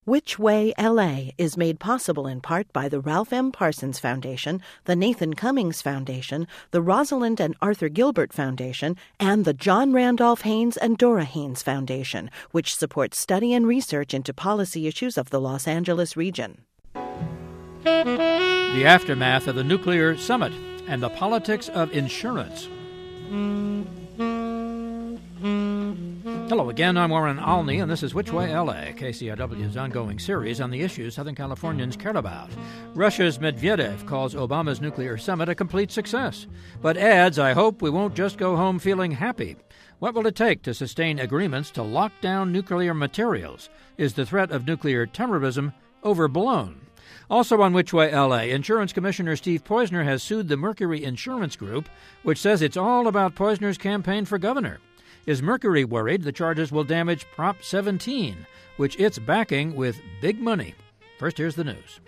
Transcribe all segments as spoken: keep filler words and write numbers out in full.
Which Way L A is made possible in part by the Ralph M. Parsons Foundation, the Nathan Cummings Foundation, the Rosalind and Arthur Gilbert Foundation, and the John Randolph Haynes and Dora Haynes Foundation, which supports study and research into policy issues of the Los Angeles region. The aftermath of the nuclear summit and the politics of insurance. Hello again, I'm Warren Alney, and this is Which Way L A, K C R W's ongoing series on the issues Southern Californians care about. Russia's Medvedev calls Obama's nuclear summit a complete success, but adds, I hope we won't just go home feeling happy. What will it take to sustain agreements to lock down nuclear materials? Is the threat of nuclear terrorism overblown? Also on Which Way L A, Insurance Commissioner Steve Poizner has sued the Mercury Insurance Group, which says it's all about Poizner's campaign for governor. Is Mercury worried the charges will damage Prop seventeen, which it's backing with big money? First, here's the news.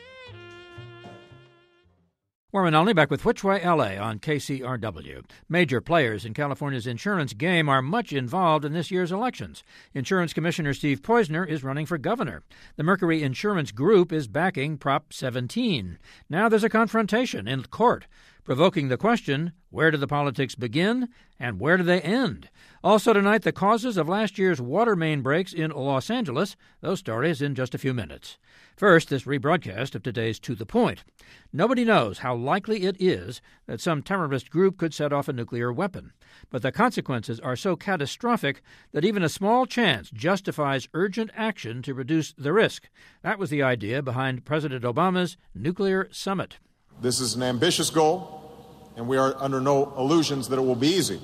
Warren Alney back with Which Way L A on K C R W. Major players in California's insurance game are much involved in this year's elections. Insurance Commissioner Steve Poizner is running for governor. The Mercury Insurance Group is backing Prop seventeen. Now there's a confrontation in court, provoking the question, where do the politics begin and where do they end? Also tonight, the causes of last year's water main breaks in Los Angeles. Those stories in just a few minutes. First, this rebroadcast of today's To the Point. Nobody knows how likely it is that some terrorist group could set off a nuclear weapon, but the consequences are so catastrophic that even a small chance justifies urgent action to reduce the risk. That was the idea behind President Obama's nuclear summit. This is an ambitious goal, and we are under no illusions that it will be easy.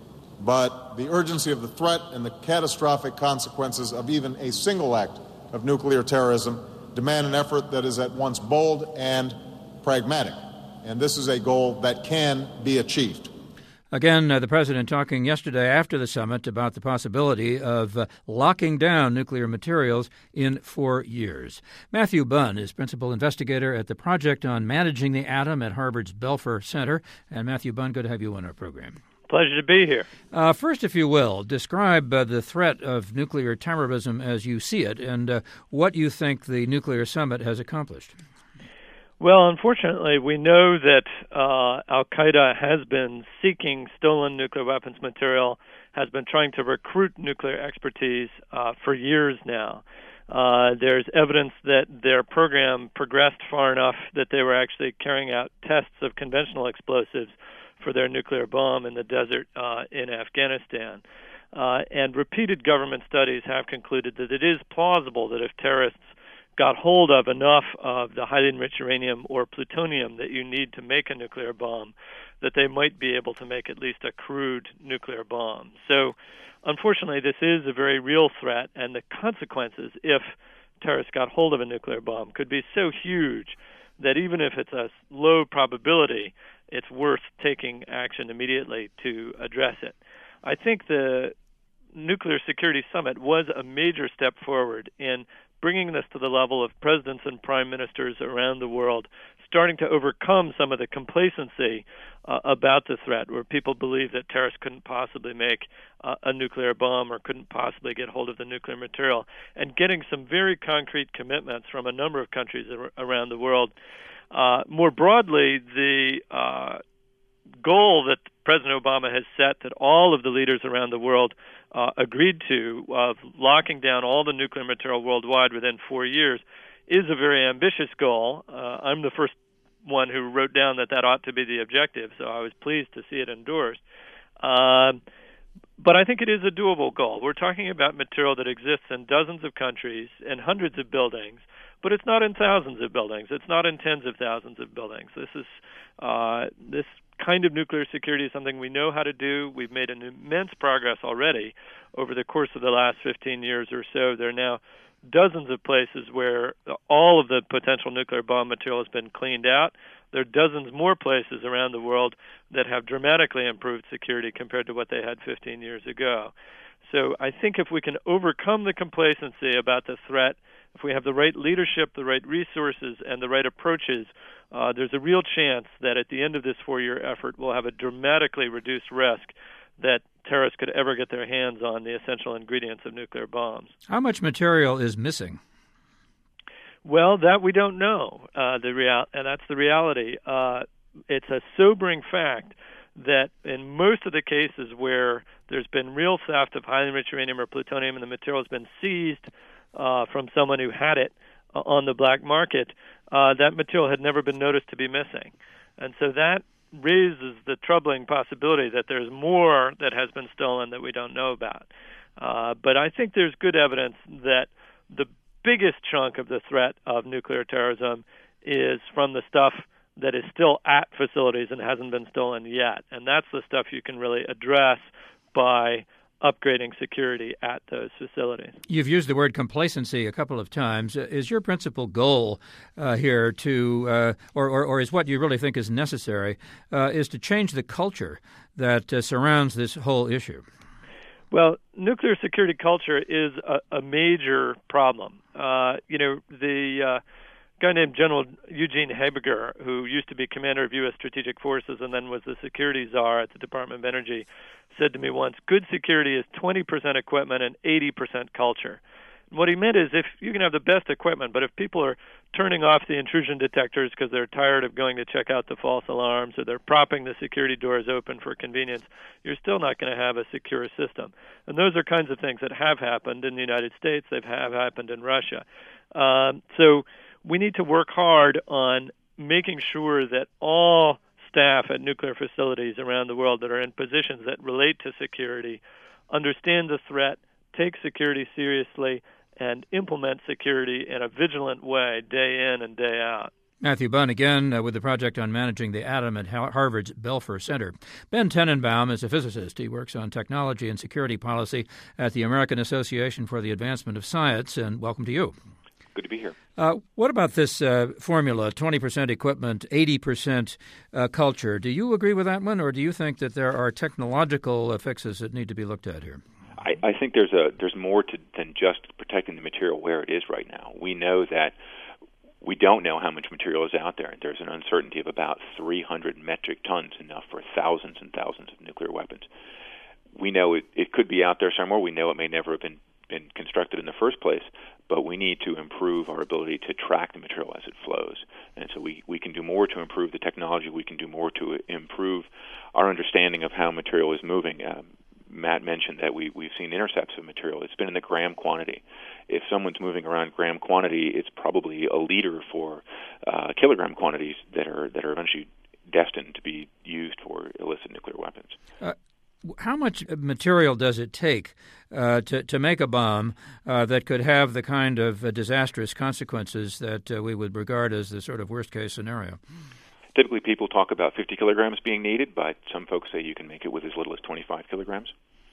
But the urgency of the threat and the catastrophic consequences of even a single act of nuclear terrorism demand an effort that is at once bold and pragmatic. And this is a goal that can be achieved. Again, uh, the president talking yesterday after the summit about the possibility of uh, locking down nuclear materials in four years. Matthew Bunn is principal investigator at the Project on Managing the Atom at Harvard's Belfer Center. And Matthew Bunn, good to have you on our program. Pleasure to be here. Uh, first, if you will, describe uh, the threat of nuclear terrorism as you see it and uh, what you think the nuclear summit has accomplished. Well, unfortunately, we know that uh, al-Qaeda has been seeking stolen nuclear weapons material, has been trying to recruit nuclear expertise uh, for years now. Uh, there's evidence that their program progressed far enough that they were actually carrying out tests of conventional explosives for their nuclear bomb in the desert uh, in Afghanistan. Uh, and repeated government studies have concluded that it is plausible that if terrorists got hold of enough of the highly enriched uranium or plutonium that you need to make a nuclear bomb, that they might be able to make at least a crude nuclear bomb. So, unfortunately, this is a very real threat, and the consequences, if terrorists got hold of a nuclear bomb, could be so huge that even if it's a low probability, it's worth taking action immediately to address it. I think the Nuclear Security Summit was a major step forward in bringing this to the level of presidents and prime ministers around the world, starting to overcome some of the complacency uh, about the threat, where people believe that terrorists couldn't possibly make uh, a nuclear bomb or couldn't possibly get hold of the nuclear material, and getting some very concrete commitments from a number of countries ar- around the world. Uh, more broadly, the uh, goal that President Obama has set, that all of the leaders around the world uh, agreed to, of locking down all the nuclear material worldwide within four years, is a very ambitious goal. Uh, I'm the first one who wrote down that that ought to be the objective, so I was pleased to see it endorsed. Uh, but I think it is a doable goal. We're talking about material that exists in dozens of countries and hundreds of buildings, but it's not in thousands of buildings. It's not in tens of thousands of buildings. This is uh, this kind of nuclear security is something we know how to do. We've made an immense progress already over the course of the last fifteen years or so. There are now dozens of places where all of the potential nuclear bomb material has been cleaned out. There are dozens more places around the world that have dramatically improved security compared to what they had fifteen years ago. So I think if we can overcome the complacency about the threat, if we have the right leadership, the right resources, and the right approaches, uh, there's a real chance that at the end of this four-year effort, we'll have a dramatically reduced risk that terrorists could ever get their hands on the essential ingredients of nuclear bombs. How much material is missing? Well, that we don't know. Uh, the real, and that's the reality. Uh, it's a sobering fact that in most of the cases where there's been real theft of highly enriched uranium or plutonium and the material has been seized uh, from someone who had it uh, on the black market, uh, that material had never been noticed to be missing. And so that raises the troubling possibility that there's more that has been stolen that we don't know about. Uh, but I think there's good evidence that the biggest chunk of the threat of nuclear terrorism is from the stuff that is still at facilities and hasn't been stolen yet. And that's the stuff you can really address by upgrading security at those facilities. You've used the word complacency a couple of times. Is your principal goal uh, here to, uh, or, or, or is what you really think is necessary, uh, is to change the culture that uh, surrounds this whole issue? Well, nuclear security culture is a, a major problem. Uh, you know, the uh, guy named General Eugene Habiger, who used to be commander of U S Strategic Forces and then was the security czar at the Department of Energy, said to me once, good security is twenty percent equipment and eighty percent culture. And what he meant is if you can have the best equipment, but if people are turning off the intrusion detectors because they're tired of going to check out the false alarms or they're propping the security doors open for convenience, you're still not going to have a secure system. And those are kinds of things that have happened in the United States. They have happened in Russia. Um, so we need to work hard on making sure that all staff at nuclear facilities around the world that are in positions that relate to security understand the threat, take security seriously, and implement security in a vigilant way day in and day out. Matthew Bunn again uh, with the project on managing the atom at Harvard's Belfer Center. Ben Tenenbaum is a physicist. He works on technology and security policy at the American Association for the Advancement of Science, and welcome to you. Good to be here. Uh, what about this uh, formula, twenty percent equipment, eighty percent uh, culture? Do you agree with that one, or do you think that there are technological uh, fixes that need to be looked at here? I, I think there's a there's more to, than just protecting the material where it is right now. We know that we don't know how much material is out there. There's an uncertainty of about three hundred metric tons, enough for thousands and thousands of nuclear weapons. We know it, it could be out there somewhere. We know it may never have been, been constructed in the first place, but we need to improve our ability to track the material as it flows. And so we, we can do more to improve the technology. We can do more to improve our understanding of how material is moving. Um, Matt mentioned that we, we've seen intercepts of material. It's been in the gram quantity. If someone's moving around gram quantity, it's probably a leader for uh, kilogram quantities that are that are eventually destined to be used for illicit nuclear weapons. Uh, how much material does it take uh, to, to make a bomb uh, that could have the kind of uh, disastrous consequences that uh, we would regard as the sort of worst-case scenario? Typically, people talk about fifty kilograms being needed, but some folks say you can make it with as little as twenty-five kilograms.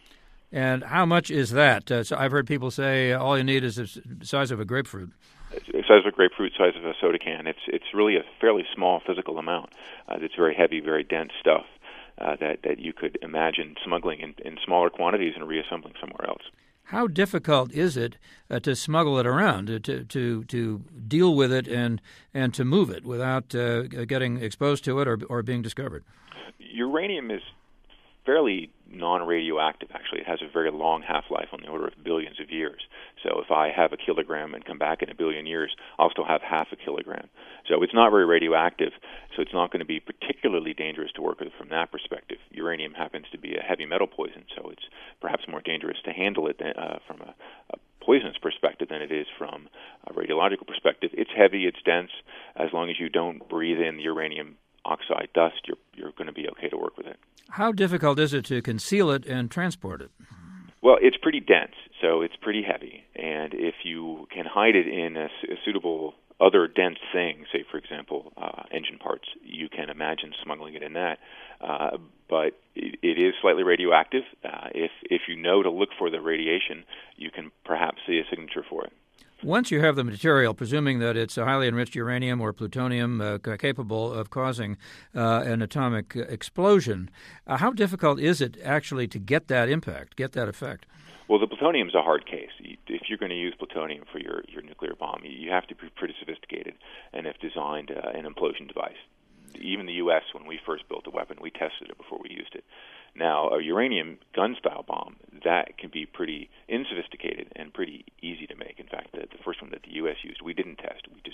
And how much is that? Uh, so I've heard people say all you need is the size of a grapefruit. The size of a grapefruit, size of a soda can. It's it's really a fairly small physical amount. Uh, it's very heavy, very dense stuff uh, that, that you could imagine smuggling in, in smaller quantities and reassembling somewhere else. How difficult is it uh, to smuggle it around, to, to to deal with it and and to move it without uh, getting exposed to it or or being discovered? Uranium is fairly non-radioactive, actually. It has a very long half-life on the order of billions of years. So if I have a kilogram and come back in a billion years, I'll still have half a kilogram. So it's not very radioactive, so it's not going to be particularly dangerous to work with from that perspective. Uranium happens to be a heavy metal poison, so it's perhaps more dangerous to handle it than, uh, from a, a poisonous perspective than it is from a radiological perspective. It's heavy, it's dense. As long as you don't breathe in the uranium oxide dust, you're you're going to be okay to work with it. How difficult is it to conceal it and transport it? Well, it's pretty dense, so it's pretty heavy. And if you can hide it in a, a suitable other dense thing, say, for example, uh, engine parts, you can imagine smuggling it in that. Uh, but it, it is slightly radioactive. Uh, if if you know to look for the radiation, you can perhaps see a signature for it. Once you have the material, presuming that it's a highly enriched uranium or plutonium uh, capable of causing uh, an atomic explosion, uh, how difficult is it actually to get that impact, get that effect? Well, the plutonium's a hard case. If you're going to use plutonium for your, your nuclear bomb, you have to be pretty sophisticated and have designed uh, an implosion device. Even the U S, when we first built a weapon, we tested it before we used it. Now, a uranium gun-style bomb, that can be pretty unsophisticated and pretty easy to make. In fact, the, the first one that the U S used, we didn't test. We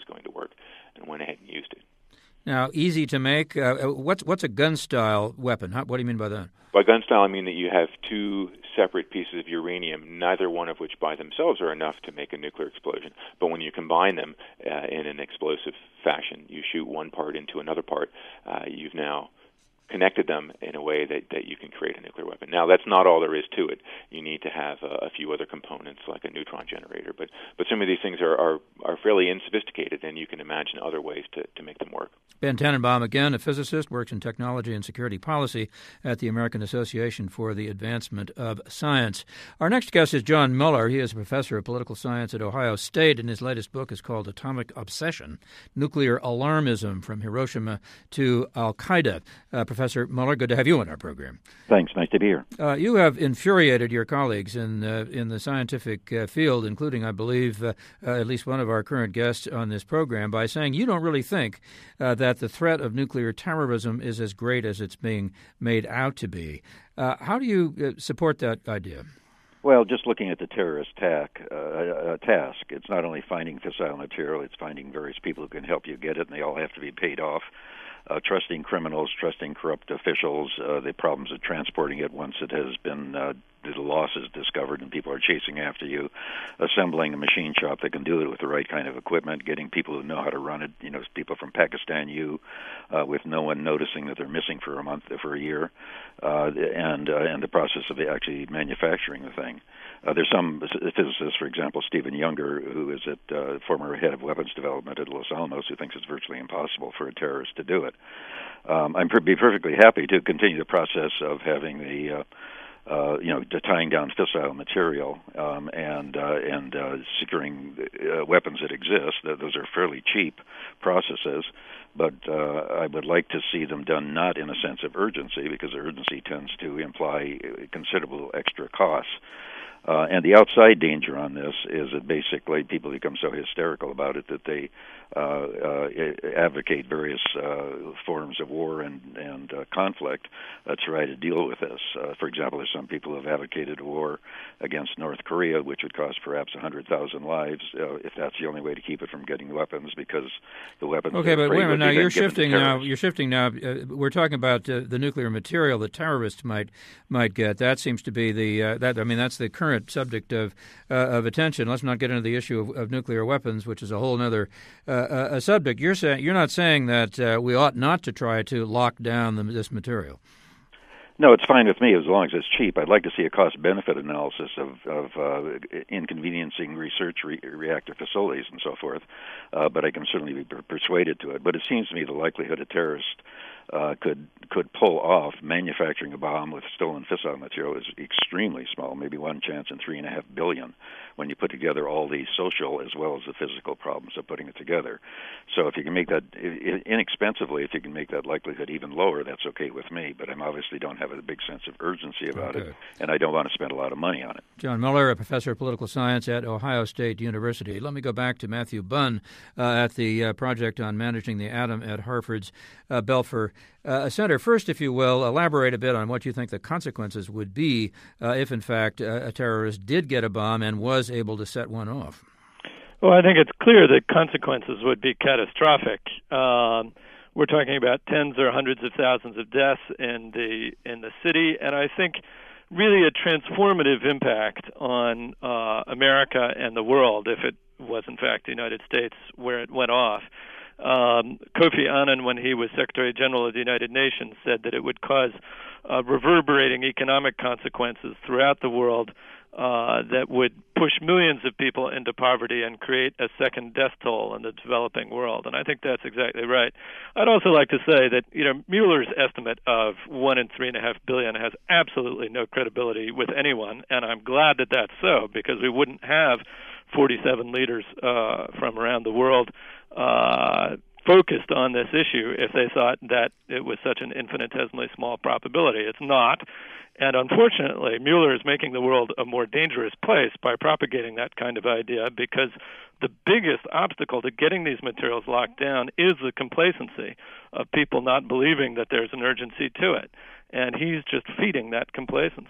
going to work, and went ahead and used it. Now, easy to make. Uh, what's what's a gun-style weapon? How, what do you mean by that? By gun-style, I mean that you have two separate pieces of uranium, neither one of which by themselves are enough to make a nuclear explosion. But when you combine them uh, in an explosive fashion, you shoot one part into another part, uh, you've now connected them in a way that, that you can create a nuclear weapon. Now, that's not all there is to it. You need to have a, a few other components like a neutron generator. But but some of these things are, are, are fairly unsophisticated, and you can imagine other ways to, to make them work. Ben Tannenbaum, again, a physicist, works in technology and security policy at the American Association for the Advancement of Science. Our next guest is John Mueller. He is a professor of political science at Ohio State, and his latest book is called Atomic Obsession, Nuclear Alarmism from Hiroshima to Al-Qaeda. Uh, Professor Mueller, good to have you on our program. Thanks. Nice to be here. Uh, you have infuriated your colleagues in uh, in the scientific uh, field, including, I believe, uh, uh, at least one of our current guests on this program, by saying you don't really think uh, that the threat of nuclear terrorism is as great as it's being made out to be. Uh, how do you uh, support that idea? Well, just looking at the terrorist tack, uh, uh, task, it's not only finding fissile material, it's finding various people who can help you get it, and they all have to be paid off. Uh, trusting criminals, trusting corrupt officials, uh, the problems of transporting it once it has been, uh, the loss is discovered and people are chasing after you, assembling a machine shop that can do it with the right kind of equipment, getting people who know how to run it, you know, people from Pakistan U, uh, with no one noticing that they're missing for a month, for a year, uh, and, uh, and the process of actually manufacturing the thing. Uh, there's some physicists, for example, Stephen Younger, who is at uh, former head of weapons development at Los Alamos, who thinks it's virtually impossible for a terrorist to do it. Um, I'd be perfectly happy to continue the process of having the, uh, uh, you know, tying down fissile material um, and uh, and uh, securing uh, weapons that exist. Those are fairly cheap processes, but uh, I would like to see them done not in a sense of urgency, because urgency tends to imply considerable extra costs. Uh, and the outside danger on this is that basically people become so hysterical about it that they uh, uh, advocate various uh, forms of war and, and uh, conflict uh, to try to deal with this. Uh, for example, there's some people who have advocated a war against North Korea, which would cost perhaps one hundred thousand lives uh, if that's the only way to keep it from getting weapons, because the weapons. Okay, but wait a minute. Now you're shifting. Now you're shifting. Now uh, we're talking about uh, the nuclear material that terrorists might might get. That seems to be the uh, that. I mean, that's the current subject of uh, of attention. Let's not get into the issue of, of nuclear weapons, which is a whole other uh, uh, subject. You're saying you're not saying that uh, we ought not to try to lock down the, this material. No, it's fine with me as long as it's cheap. I'd like to see a cost-benefit analysis of, of uh, inconveniencing research re- reactor facilities and so forth, uh, but I can certainly be per- persuaded to it. But it seems to me the likelihood a terrorist uh, could could pull off manufacturing a bomb with stolen fissile material is extremely small, maybe one chance in three and a half billion, when you put together all the social as well as the physical problems of putting it together. So if you can make that inexpensively, if you can make that likelihood even lower, that's okay with me. But I obviously don't have a big sense of urgency about okay. it, and I don't want to spend a lot of money on it. John Mueller, a professor of political science at Ohio State University. Let me go back to Matthew Bunn uh, at the uh, Project on Managing the Atom at Harvard's uh, Belfer uh, Center. First, if you will, elaborate a bit on what you think the consequences would be uh, if, in fact, uh, a terrorist did get a bomb and was able to set one off. Well, I think it's clear that consequences would be catastrophic. Um, we're talking about tens or hundreds of thousands of deaths in the in the city, and I think really a transformative impact on uh, America and the world if it was, in fact, the United States where it went off. Um, Kofi Annan, when he was Secretary General of the United Nations, said that it would cause uh, reverberating economic consequences throughout the world uh, that would push millions of people into poverty and create a second death toll in the developing world. And I think that's exactly right. I'd also like to say that, you know, Mueller's estimate of one in three and a half billion has absolutely no credibility with anyone, and I'm glad that that's so, because we wouldn't have forty-seven leaders uh, from around the world uh, focused on this issue if they thought that it was such an infinitesimally small probability. It's not. And unfortunately, Mueller is making the world a more dangerous place by propagating that kind of idea, because the biggest obstacle to getting these materials locked down is the complacency of people not believing that there's an urgency to it. And he's just feeding that complacency.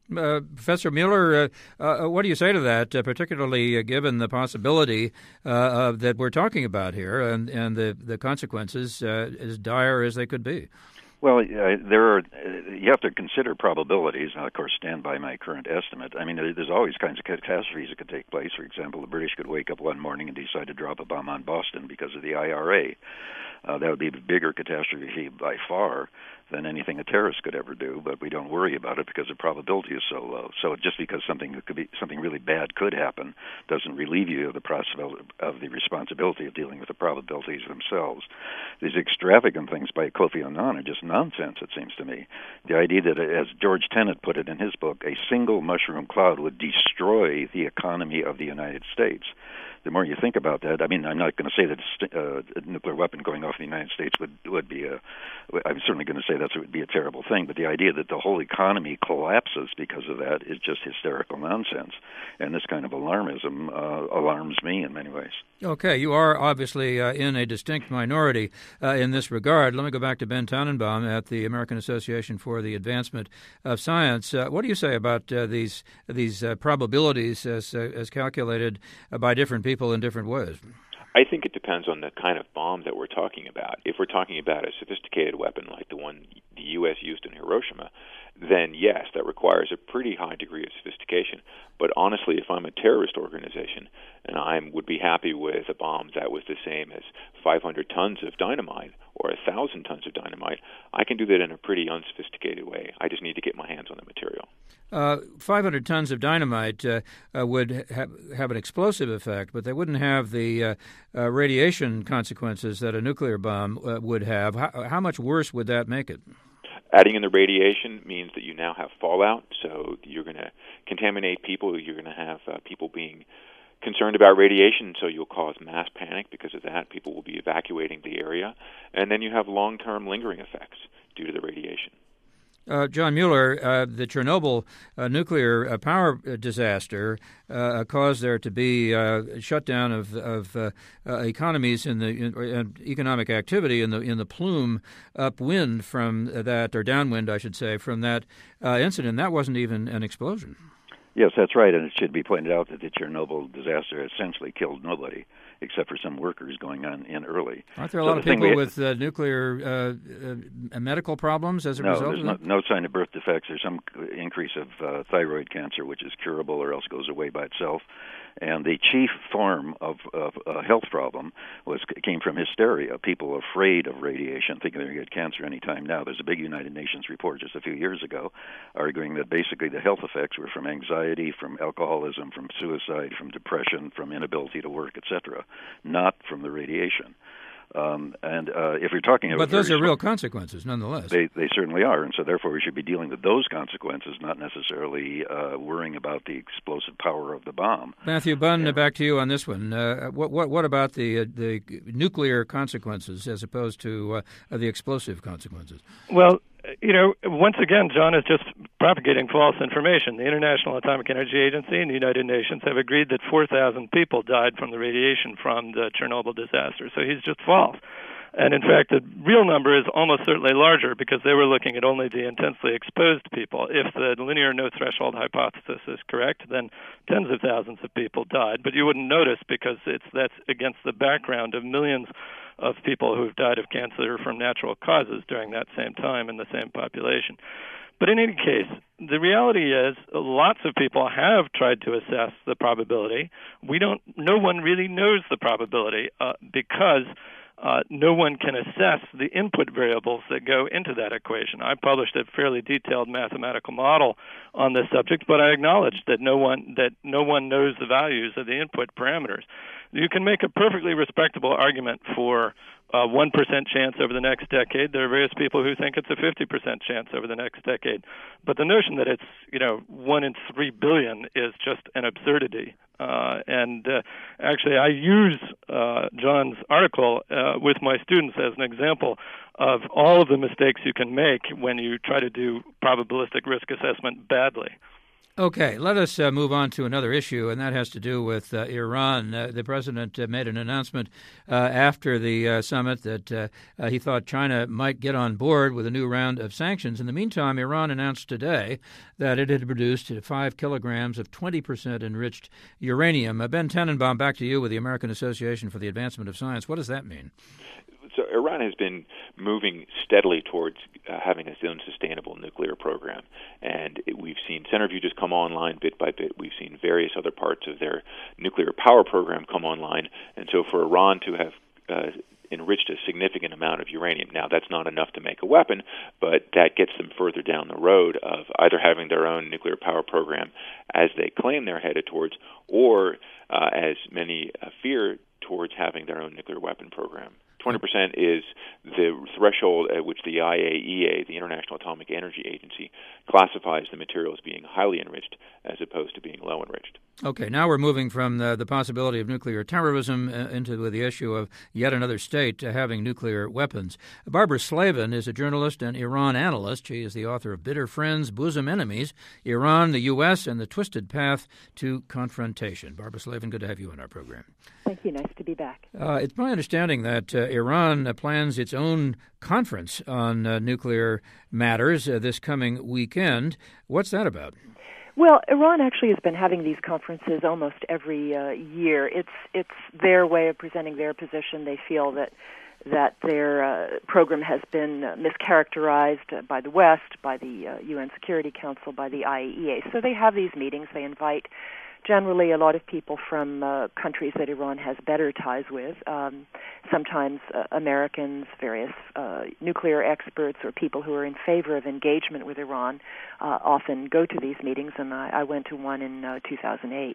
Uh, Professor Mueller, uh, uh, what do you say to that, uh, particularly uh, given the possibility uh, uh, that we're talking about here and, and the, the consequences uh, as dire as they could be? Well, uh, there are. Uh, you have to consider probabilities, and of course, stand by my current estimate. I mean, there's always kinds of catastrophes that could take place. For example, the British could wake up one morning and decide to drop a bomb on Boston because of the I R A. Uh, that would be a bigger catastrophe by far than anything a terrorist could ever do, but we don't worry about it because the probability is so low. So just because something that could be something really bad could happen doesn't relieve you of the possibility of the responsibility of dealing with the probabilities themselves. These extravagant things by Kofi Annan are just nonsense, it seems to me. The idea that, as George Tenet put it in his book, a single mushroom cloud would destroy the economy of the United States. The more you think about that, I mean, I'm not going to say that uh, a nuclear weapon going off in the United States would would be a. I'm certainly going to say that would be a terrible thing. But the idea that the whole economy collapses because of that is just hysterical nonsense. And this kind of alarmism uh, alarms me in many ways. Okay, you are obviously uh, in a distinct minority uh, in this regard. Let me go back to Ben Tannenbaum at the American Association for the Advancement of Science. Uh, what do you say about uh, these these uh, probabilities as uh, as calculated uh, by different people in different ways? I think it depends on the kind of bomb that we're talking about. If we're talking about a sophisticated weapon like the one the U S used in Hiroshima, then yes, that requires a pretty high degree of sophistication. But honestly, if I'm a terrorist organization and I would be happy with a bomb that was the same as five hundred tons of dynamite or one thousand tons of dynamite, I can do that in a pretty unsophisticated way. I just need to get my hands on the material. Uh, five hundred tons of dynamite uh, uh, would have, have an explosive effect, but they wouldn't have the uh, uh, radiation consequences that a nuclear bomb uh, would have. How, how much worse would that make it? Adding in the radiation means that you now have fallout, so you're going to contaminate people. You're going to have uh, people being concerned about radiation, so you'll cause mass panic because of that. People will be evacuating the area. And then you have long-term lingering effects due to the radiation. Uh, John Mueller, uh, the Chernobyl uh, nuclear uh, power disaster uh, caused there to be uh, a shutdown of, of uh, uh, economies in the in, uh, economic activity in the in the plume upwind from that, or downwind, I should say, from that uh, incident. That wasn't even an explosion. Yes, that's right, and it should be pointed out that the Chernobyl disaster essentially killed nobody, except for some workers going on in early. Aren't there a so lot of people we, with uh, nuclear uh, uh, medical problems as a no, result there's of no, that? no sign of birth defects. There's some increase of uh, thyroid cancer, which is curable or else goes away by itself. And the chief form of, of a health problem was came from hysteria, people afraid of radiation, thinking they're going to get cancer any time now. There's a big United Nations report just a few years ago arguing that basically the health effects were from anxiety, from alcoholism, from suicide, from depression, from inability to work, et cetera, not from the radiation. Um, and uh, if you're talking about... But those are real consequences, nonetheless. They, they certainly are, and so therefore we should be dealing with those consequences, not necessarily uh, worrying about the explosive power of the bomb. Matthew Bunn, yeah. back to you on this one. Uh, what, what, what about the uh, the nuclear consequences as opposed to uh, the explosive consequences? Well, you know, once again, John is just propagating false information. The International Atomic Energy Agency and the United Nations have agreed that four thousand people died from the radiation from the Chernobyl disaster. So he's just false. And in fact, the real number is almost certainly larger because they were looking at only the intensely exposed people. If the linear no-threshold hypothesis is correct, then tens of thousands of people died. But you wouldn't notice because it's that's against the background of millions of people who've died of cancer from natural causes during that same time in the same population. But in any case, the reality is lots of people have tried to assess the probability. We don't. No one really knows the probability uh, because uh, no one can assess the input variables that go into that equation. I published a fairly detailed mathematical model on this subject, but I acknowledge that no one that no one knows the values of the input parameters. You can make a perfectly respectable argument for a one percent chance over the next decade. There are various people who think it's a fifty percent chance over the next decade. But the notion that it's, you know, one in three billion is just an absurdity. Uh, and uh, actually, I use uh, John's article uh, with my students as an example of all of the mistakes you can make when you try to do probabilistic risk assessment badly. Okay, let us uh, move on to another issue, and that has to do with uh, Iran. Uh, the president uh, made an announcement uh, after the uh, summit that uh, uh, he thought China might get on board with a new round of sanctions. In the meantime, Iran announced today that it had produced five kilograms of twenty percent enriched uranium. Uh, Ben Tenenbaum, back to you with the American Association for the Advancement of Science. What does that mean? So Iran has been moving steadily towards uh, having its own sustainable nuclear program. And it, we've seen centrifuges come online bit by bit. We've seen various other parts of their nuclear power program come online. And so for Iran to have uh, enriched a significant amount of uranium, now that's not enough to make a weapon, but that gets them further down the road of either having their own nuclear power program as they claim they're headed towards, or uh, as many uh, fear, towards having their own nuclear weapon program. twenty percent is the threshold at which the I A E A, the International Atomic Energy Agency, classifies the material as being highly enriched as opposed to being low enriched. Okay, now we're moving from the, the possibility of nuclear terrorism uh, into the issue of yet another state uh, having nuclear weapons. Barbara Slavin is a journalist and Iran analyst. She is the author of Bitter Friends, Bosom Enemies, Iran, the U S, and the Twisted Path to Confrontation. Barbara Slavin, good to have you on our program. Thank you. Nice to be back. Uh, it's my understanding that uh, Iran uh, plans its own conference on uh, nuclear matters uh, this coming weekend. What's that about? Well, Iran actually has been having these conferences almost every uh, year. It's it's their way of presenting their position. They feel that that their uh, program has been uh, mischaracterized by the West, by the uh, U N Security Council, by the I A E A. So they have these meetings. They invite generally a lot of people from uh, countries that Iran has better ties with, um, sometimes uh, Americans, various uh, nuclear experts, or people who are in favor of engagement with Iran uh, often go to these meetings, and I, I went to one in uh, two thousand eight.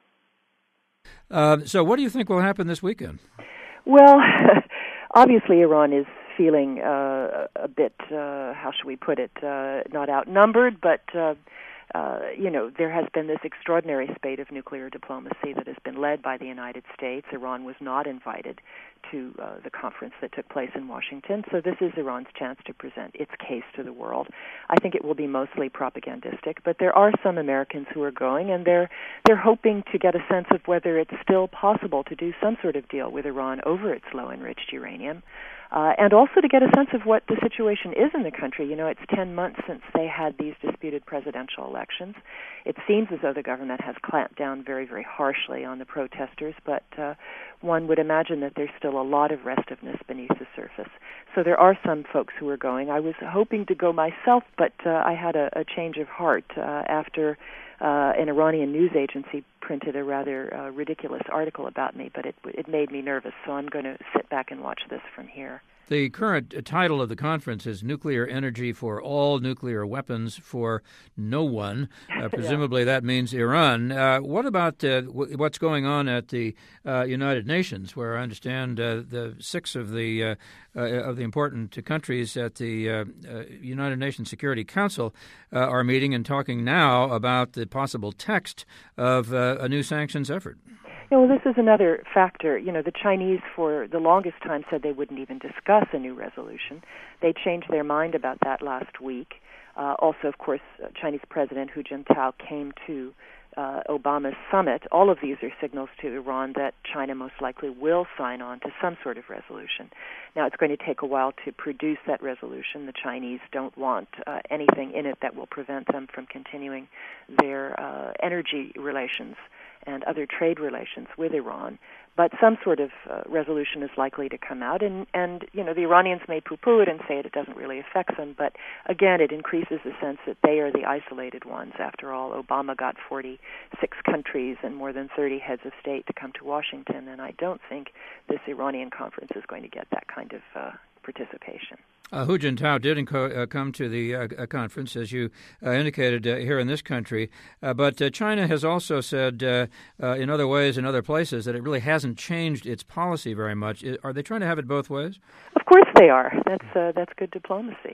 Uh, so what do you think will happen this weekend? Well, obviously Iran is feeling uh, a bit, uh, how should we put it, uh, not outnumbered, but uh, Uh, you know, there has been this extraordinary spate of nuclear diplomacy that has been led by the United States. Iran was not invited to uh, the conference that took place in Washington, so this is Iran's chance to present its case to the world. I think it will be mostly propagandistic, but there are some Americans who are going, and they're they're hoping to get a sense of whether it's still possible to do some sort of deal with Iran over its low-enriched uranium. Uh, and also to get a sense of what the situation is in the country. You know, it's ten months since they had these disputed presidential elections. It seems as though the government has clamped down very, very harshly on the protesters, but uh, one would imagine that there's still a lot of restiveness beneath the surface. So there are some folks who are going. I was hoping to go myself, but uh, I had a, a change of heart uh, after uh, an Iranian news agency printed a rather uh, ridiculous article about me, but it, it made me nervous, so I'm going to sit back and watch this from here. The current title of the conference is Nuclear Energy for All, Nuclear Weapons for No One. Uh, presumably yeah. that means Iran. Uh, what about uh, w- what's going on at the uh, United Nations, where I understand uh, the six of the uh, uh, of the important countries at the uh, uh, United Nations Security Council uh, are meeting and talking now about the possible text of uh, a new sanctions effort? Yeah, well, this is another factor. You know, the Chinese for the longest time said they wouldn't even discuss a new resolution. They changed their mind about that last week. Uh, also, of course, uh, Chinese President Hu Jintao came to uh, Obama's summit. All of these are signals to Iran that China most likely will sign on to some sort of resolution. Now, it's going to take a while to produce that resolution. The Chinese don't want uh, anything in it that will prevent them from continuing their uh, energy relations and other trade relations with Iran. But some sort of uh, resolution is likely to come out, and, and, you know, the Iranians may poo-poo it and say it, it doesn't really affect them, but, again, it increases the sense that they are the isolated ones. After all, Obama got forty-six countries and more than thirty heads of state to come to Washington, and I don't think this Iranian conference is going to get that kind of uh, participation. Uh, Hu Jintao did inco- uh, come to the uh, conference, as you uh, indicated, uh, here in this country. Uh, but uh, China has also said uh, uh, in other ways, in other places, that it really hasn't changed its policy very much. Are they trying to have it both ways? Of course they are. That's uh, that's good diplomacy.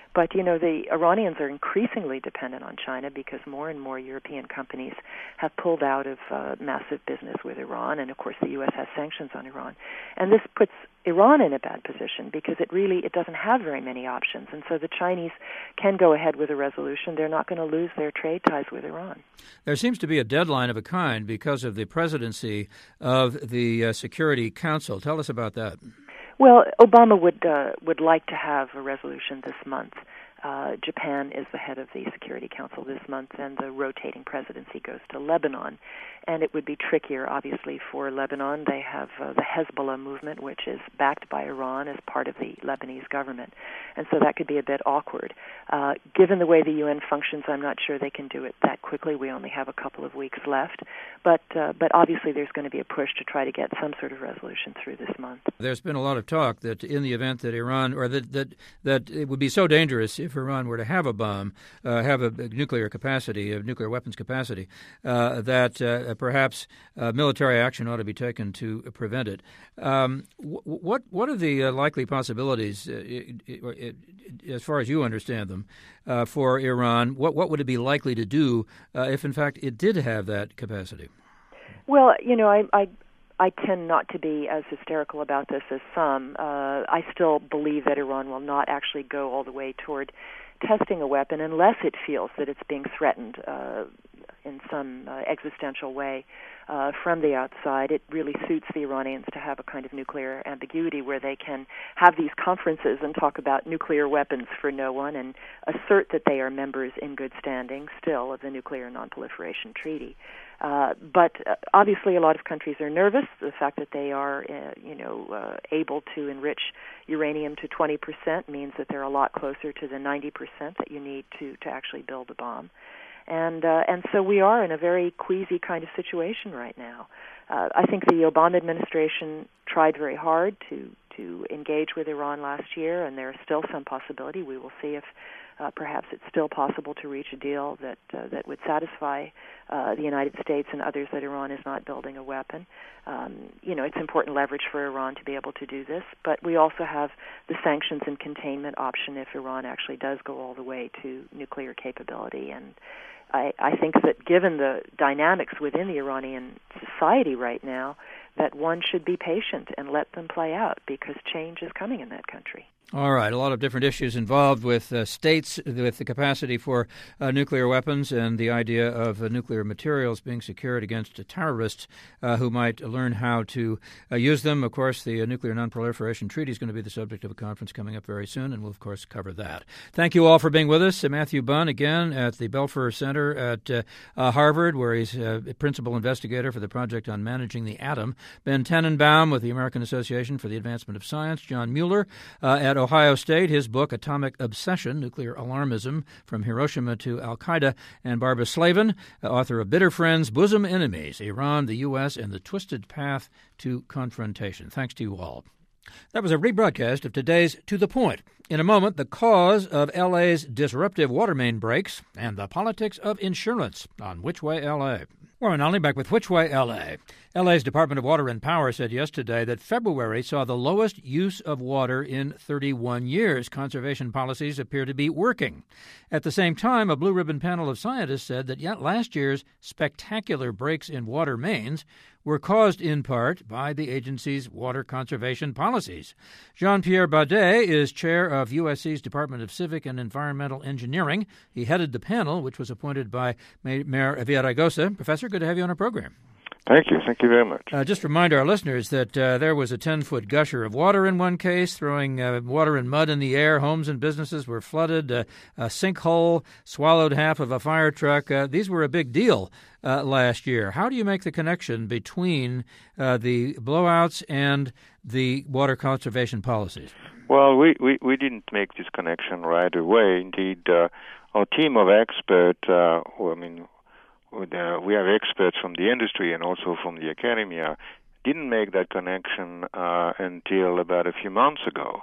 But, you know, the Iranians are increasingly dependent on China because more and more European companies have pulled out of uh, massive business with Iran, and, of course, the U S has sanctions on Iran. And this puts Iran in a bad position because it really it doesn't have very many options. And so the Chinese can go ahead with a resolution. They're not going to lose their trade ties with Iran. There seems to be a deadline of a kind because of the presidency of the uh, Security Council. Tell us about that. Well, Obama would uh, would like to have a resolution this month. Uh, Japan is the head of the Security Council this month, and the rotating presidency goes to Lebanon. And it would be trickier, obviously, for Lebanon. They have uh, the Hezbollah movement, which is backed by Iran as part of the Lebanese government. And so that could be a bit awkward. Uh, given the way the U N functions, I'm not sure they can do it that quickly. We only have a couple of weeks left. But uh, but obviously there's going to be a push to try to get some sort of resolution through this month. There's been a lot of talk that in the event that Iran, or that that, that it would be so dangerous if Iran were to have a bomb, uh, have a, a nuclear capacity, a nuclear weapons capacity, uh, that uh, perhaps uh, military action ought to be taken to prevent it. Um, what what are the uh, likely possibilities, uh, it, it, it, as far as you understand them, uh, for Iran? What what would it be likely to do uh, if, in fact, it did have that capacity? Well, you know, I, I I tend not to be as hysterical about this as some. Uh, I still believe that Iran will not actually go all the way toward testing a weapon unless it feels that it's being threatened uh, in some uh, existential way uh, from the outside. It really suits the Iranians to have a kind of nuclear ambiguity where they can have these conferences and talk about nuclear weapons for no one and assert that they are members in good standing still of the Nuclear Non-Proliferation Treaty. Uh, but uh, obviously a lot of countries are nervous. The fact that they are, uh, you know, uh, able to enrich uranium to twenty percent means that they're a lot closer to the ninety percent that you need to, to actually build a bomb. And uh, and so we are in a very queasy kind of situation right now. Uh, I think the Obama administration tried very hard to, to engage with Iran last year, and there is still some possibility. We will see if Uh, perhaps it's still possible to reach a deal that uh, that would satisfy uh, the United States and others that Iran is not building a weapon. Um, you know, it's important leverage for Iran to be able to do this, but we also have the sanctions and containment option if Iran actually does go all the way to nuclear capability. And I, I think that given the dynamics within the Iranian society right now, that one should be patient and let them play out because change is coming in that country. All right. A lot of different issues involved with uh, states with the capacity for uh, nuclear weapons and the idea of uh, nuclear materials being secured against terrorists uh, who might learn how to uh, use them. Of course, the uh, Nuclear Non-Proliferation Treaty is going to be the subject of a conference coming up very soon, and we'll, of course, cover that. Thank you all for being with us. Uh, Matthew Bunn, again, at the Belfer Center at uh, uh, Harvard, where he's uh, a principal investigator for the project on managing the atom. Ben Tenenbaum with the American Association for the Advancement of Science. John Mueller uh, at Ohio State, his book, Atomic Obsession, Nuclear Alarmism from Hiroshima to Al-Qaeda, and Barbara Slavin, author of Bitter Friends, Bosom Enemies, Iran, the U S, and the Twisted Path to Confrontation. Thanks to you all. That was a rebroadcast of today's To the Point. In a moment, the cause of L A's disruptive water main breaks and the politics of insurance on Which Way L A. Warren Olney back with Which Way L A. L A's Department of Water and Power said yesterday that February saw the lowest use of water in thirty-one years. Conservation policies appear to be working. At the same time, a blue ribbon panel of scientists said that yet last year's spectacular breaks in water mains were caused in part by the agency's water conservation policies. Jean-Pierre Baudet is chair of U S C's Department of Civic and Environmental Engineering. He headed the panel, which was appointed by Mayor Villaraigosa. Professor, good to have you on our program. Thank you. Thank you very much. Uh, just remind our listeners that uh, there was a ten-foot gusher of water in one case, throwing uh, water and mud in the air. Homes and businesses were flooded. Uh, a sinkhole swallowed half of a fire truck. Uh, these were a big deal uh, last year. How do you make the connection between uh, the blowouts and the water conservation policies? Well, we, we, we didn't make this connection right away. Indeed, uh, our team of experts, uh, I mean, With, uh, we have experts from the industry and also from the academia, didn't make that connection uh, until about a few months ago.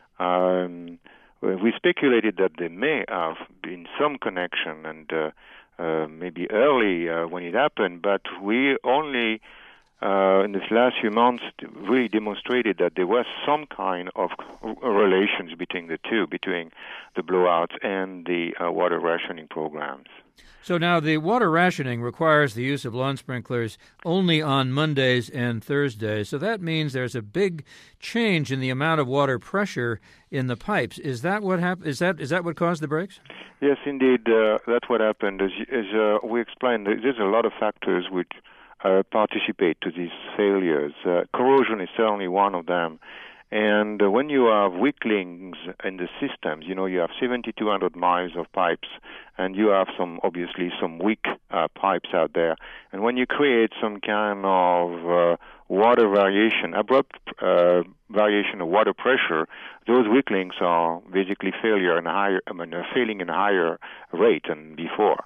Um, we speculated that there may have been some connection and uh, uh, maybe early uh, when it happened, but we only uh, in these last few months really demonstrated that there was some kind of relations between the two, between the blowouts and the uh, water rationing programs. So now the water rationing requires the use of lawn sprinklers only on Mondays and Thursdays. So that means there's a big change in the amount of water pressure in the pipes. Is that what hap- Is that is that what caused the breaks? Yes, indeed, uh, that's what happened. As, as uh, we explained, there's a lot of factors which uh, participate to these failures. Uh, corrosion is certainly one of them. And uh, when you have weaklings in the systems, you know, you have seven thousand two hundred miles of pipes, and you have some, obviously, some weak uh, pipes out there. And when you create some kind of uh, water variation, abrupt uh, variation of water pressure, those weaklings are basically failure and higher, I mean, uh, failing in a higher rate than before.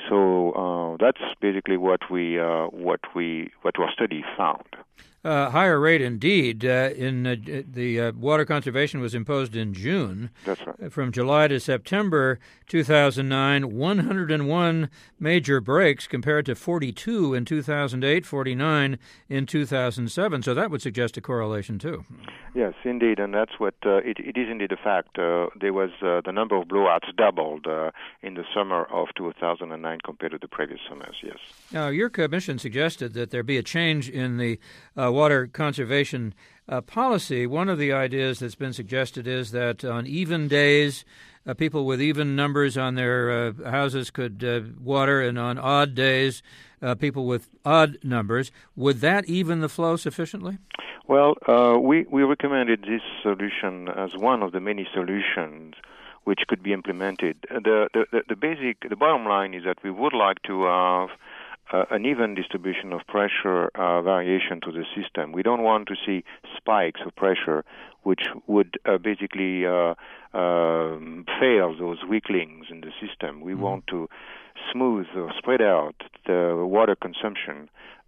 So uh, that's basically what we uh, what we what our study found. Uh, higher rate indeed. Uh, in uh, the uh, water conservation was imposed in June. That's right. From July to September two thousand nine, one hundred one major breaks compared to forty-two in two thousand eight, forty-nine in two thousand seven. So that would suggest a correlation too. Yes, indeed, and that's what uh, it, it is indeed a fact. Uh, there was uh, the number of blowouts doubled uh, in the summer of two thousand nine compared to the previous summers. Yes. Now, your commission suggested that there be a change in the uh, water conservation uh, policy. One of the ideas that's been suggested is that on even days, uh, people with even numbers on their uh, houses could uh, water, and on odd days, uh, people with odd numbers. Would that even the flow sufficiently? Well, uh, we, we recommended this solution as one of the many solutions which could be implemented. The, the, the, the basic, the bottom line is that we would like to have Uh, an even distribution of pressure uh, variation to the system. We don't want to see spikes of pressure which would uh, basically uh, uh, fail those weaklings in the system. We mm-hmm. want to smooth or spread out the water consumption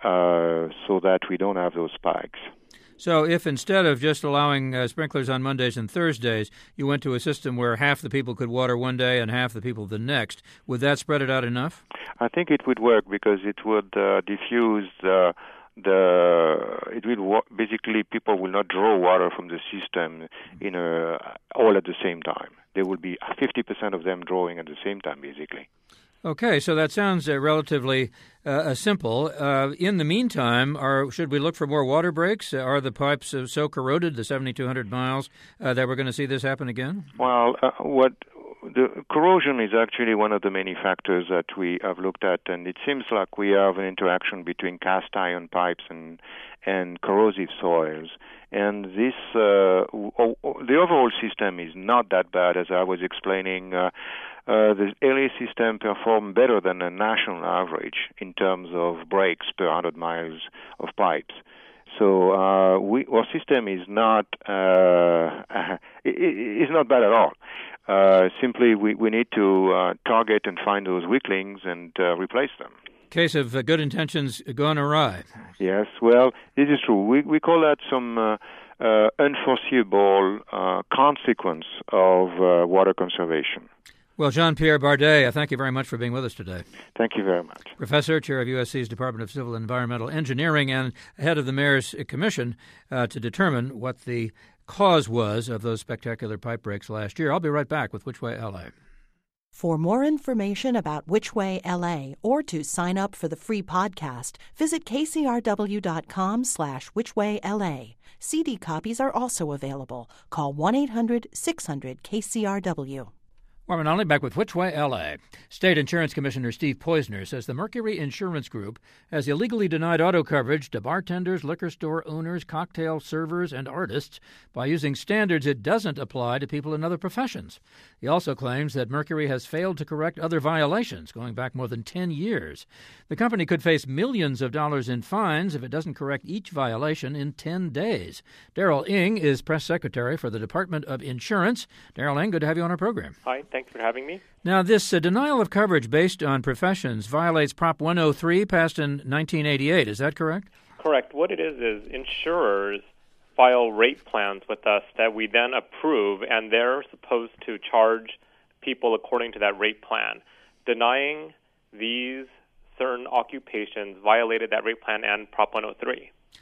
uh, so that we don't have those spikes. So if instead of just allowing uh, sprinklers on Mondays and Thursdays, you went to a system where half the people could water one day and half the people the next, would that spread it out enough? I think it would work because it would uh, diffuse the, the it will basically people will not draw water from the system in a, all at the same time. There will be fifty percent of them drawing at the same time, basically. Okay, so that sounds uh, relatively uh, simple. Uh, in the meantime, are, should we look for more water breaks? Are the pipes uh, so corroded, the seven thousand two hundred miles, uh, that we're going to see this happen again? Well, uh, what the corrosion is actually one of the many factors that we have looked at, and it seems like we have an interaction between cast iron pipes and and corrosive soils. And this, uh, o- o- the overall system is not that bad, as I was explaining. Uh, uh, the L A system performed better than a national average in terms of breaks per one hundred miles of pipes. So uh, we, our system is not uh, is not bad at all. Uh, simply, we, we need to uh, target and find those weaklings and uh, replace them. Case of uh, good intentions gone awry. Yes, well, this is true. We we call that some uh, uh, unforeseeable uh, consequence of uh, water conservation. Well, Jean-Pierre Bardet, I thank you very much for being with us today. Thank you very much. Professor, Chair of U S C's Department of Civil and Environmental Engineering, and head of the Mayor's Commission uh, to determine what the cause was of those spectacular pipe breaks last year. I'll be right back with Which Way L A. For more information about Which Way L A or to sign up for the free podcast, visit kcrw.com slash whichwayla. C D copies are also available. Call one eight hundred six hundred K C R W. Warren Only back with Which Way L A. State Insurance Commissioner Steve Poizner says the Mercury Insurance Group has illegally denied auto coverage to bartenders, liquor store owners, cocktail servers, and artists by using standards it doesn't apply to people in other professions. He also claims that Mercury has failed to correct other violations going back more than ten years. The company could face millions of dollars in fines if it doesn't correct each violation in ten days. Daryl Ng is press secretary for the Department of Insurance. Daryl Ng, good to have you on our program. Hi. Thanks for having me. Now, this uh, denial of coverage based on professions violates Prop one oh three, passed in nineteen eighty-eight. Is that correct? Correct. What it is is insurers file rate plans with us that we then approve, and they're supposed to charge people according to that rate plan. Denying these certain occupations violated that rate plan and Prop one oh three.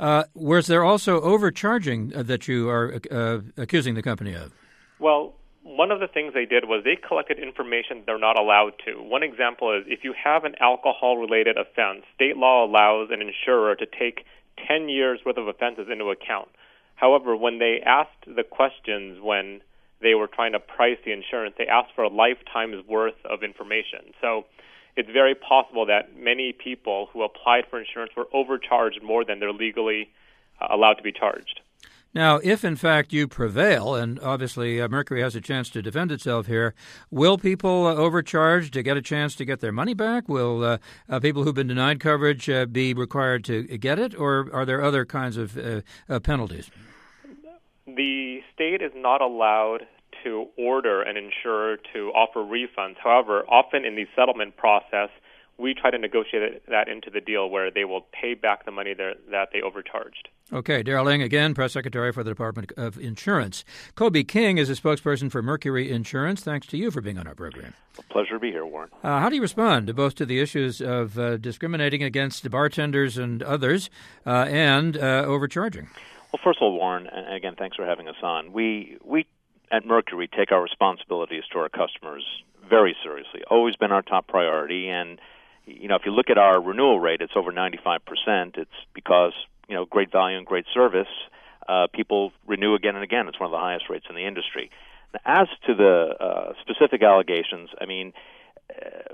Uh, was there also overcharging uh, that you are uh, accusing the company of? Well, one of the things they did was they collected information they're not allowed to. One example is if you have an alcohol-related offense, state law allows an insurer to take ten years worth of offenses into account. However, when they asked the questions when they were trying to price the insurance, they asked for a lifetime's worth of information. So it's very possible that many people who applied for insurance were overcharged more than they're legally uh, allowed to be charged. Now, if in fact you prevail, and obviously uh, Mercury has a chance to defend itself here, will people uh, overcharged to get a chance to get their money back? Will uh, uh, people who've been denied coverage uh, be required to get it, or are there other kinds of uh, uh, penalties? The state is not allowed to order an insurer to offer refunds. However, often in the settlement process, we try to negotiate that into the deal where they will pay back the money that they overcharged. Okay, Darrell Ing, again, Press Secretary for the Department of Insurance. Kobe King is a spokesperson for Mercury Insurance. Thanks to you for being on our program. A pleasure to be here, Warren. Uh, how do you respond to both to the issues of uh, discriminating against bartenders and others uh, and uh, overcharging? Well, first of all, Warren, and again, thanks for having us on. We we at Mercury take our responsibilities to our customers very seriously. Always been our top priority, and you know, if you look at our renewal rate, it's over ninety-five percent. It's because, you know, great value and great service, uh, people renew again and again. It's one of the highest rates in the industry. Now, as to the uh, specific allegations, I mean, uh,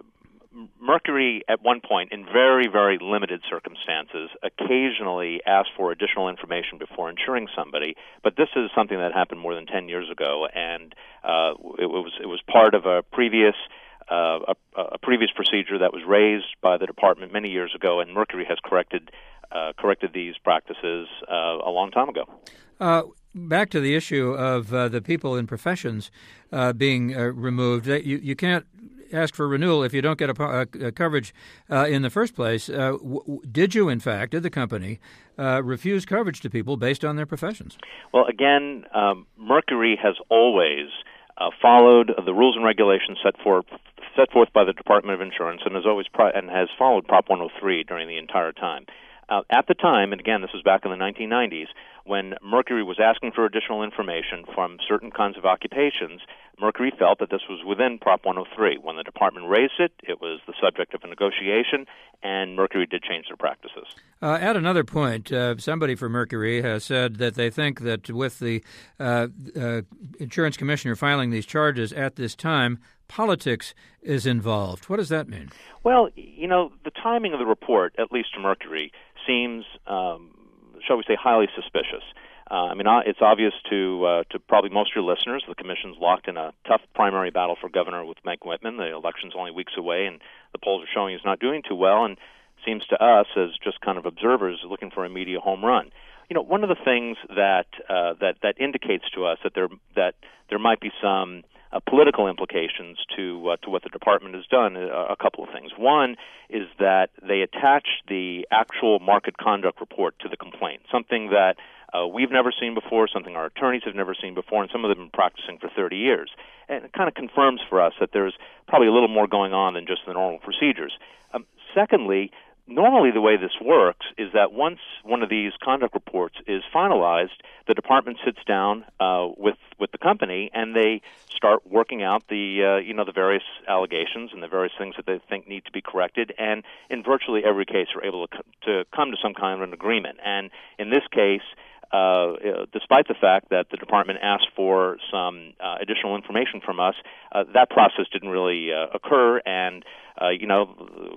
Mercury at one point, in very, very limited circumstances, occasionally asked for additional information before insuring somebody. But this is something that happened more than ten years ago, and uh, it was it was part of a previous Uh, a, a previous procedure that was raised by the department many years ago, and Mercury has corrected uh, corrected these practices uh, a long time ago. Uh, back to the issue of uh, the people in professions uh, being uh, removed. You, you can't ask for renewal if you don't get a, a, a coverage uh, in the first place. Uh, w- did you, in fact, did the company uh, refuse coverage to people based on their professions? Well, again, um, Mercury has always uh, followed the rules and regulations set forth set forth by the Department of Insurance, and has always pro- and has followed Prop one oh three during the entire time. Uh, at the time, and again, this was back in the nineteen nineties, when Mercury was asking for additional information from certain kinds of occupations, Mercury felt that this was within Prop one oh three. When the department raised it, it was the subject of a negotiation, and Mercury did change their practices. Uh, at another point, uh, somebody for Mercury has said that they think that with the uh, uh, insurance commissioner filing these charges at this time, politics is involved. What does that mean? Well, you know, the timing of the report, at least to Mercury, seems, um, shall we say, highly suspicious. Uh, I mean, it's obvious to uh, to probably most of your listeners, the commission's locked in a tough primary battle for governor with Meg Whitman. The election's only weeks away, and the polls are showing he's not doing too well, and seems to us, as just kind of observers, looking for a media home run. You know, one of the things that uh, that that indicates to us that there that there might be some Uh, political implications to uh, to what the department has done. Uh, a couple of things. One is that they attached the actual market conduct report to the complaint, something that uh, we've never seen before, something our attorneys have never seen before, and some of them have been practicing for thirty years. And it kind of confirms for us that there's probably a little more going on than just the normal procedures. Um, secondly, normally the way this works is that once one of these conduct reports is finalized, the department sits down uh, with with the company and they start working out the uh, you know the various allegations and the various things that they think need to be corrected. And in virtually every case, are able to co- to come to some kind of an agreement. And in this case, Uh, despite the fact that the department asked for some uh, additional information from us, uh, that process didn't really uh, occur. And, uh, you know,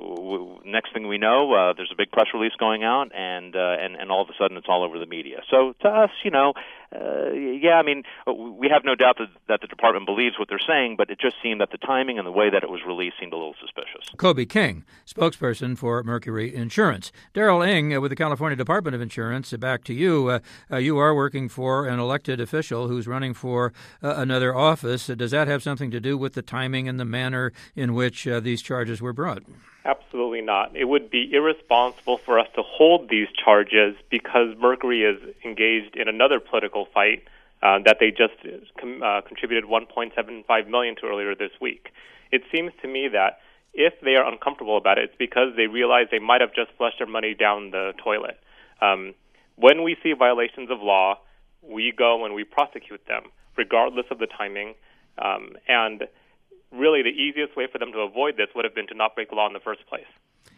w- next thing we know, uh, there's a big press release going out, and, uh, and and all of a sudden it's all over the media. So to us, you know, uh, yeah, I mean, we have no doubt that, that the department believes what they're saying, but it just seemed that the timing and the way that it was released seemed a little suspicious. Kobe King, spokesperson for Mercury Insurance. Darrell Ing uh, with the California Department of Insurance, uh, back to you. Uh, Uh, you are working for an elected official who's running for uh, another office. Uh, does that have something to do with the timing and the manner in which uh, these charges were brought? Absolutely not. It would be irresponsible for us to hold these charges because Mercury is engaged in another political fight uh, that they just com- uh, contributed one point seven five million dollars to earlier this week. It seems to me that if they are uncomfortable about it, it's because they realize they might have just flushed their money down the toilet. Um, when we see violations of law, we go and we prosecute them, regardless of the timing. Um, and really, the easiest way for them to avoid this would have been to not break the law in the first place.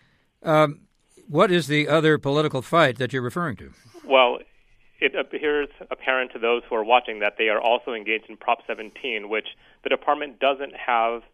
Um, what is the other political fight that you're referring to? Well, it appears apparent to those who are watching that they are also engaged in Prop seventeen, which the department doesn't have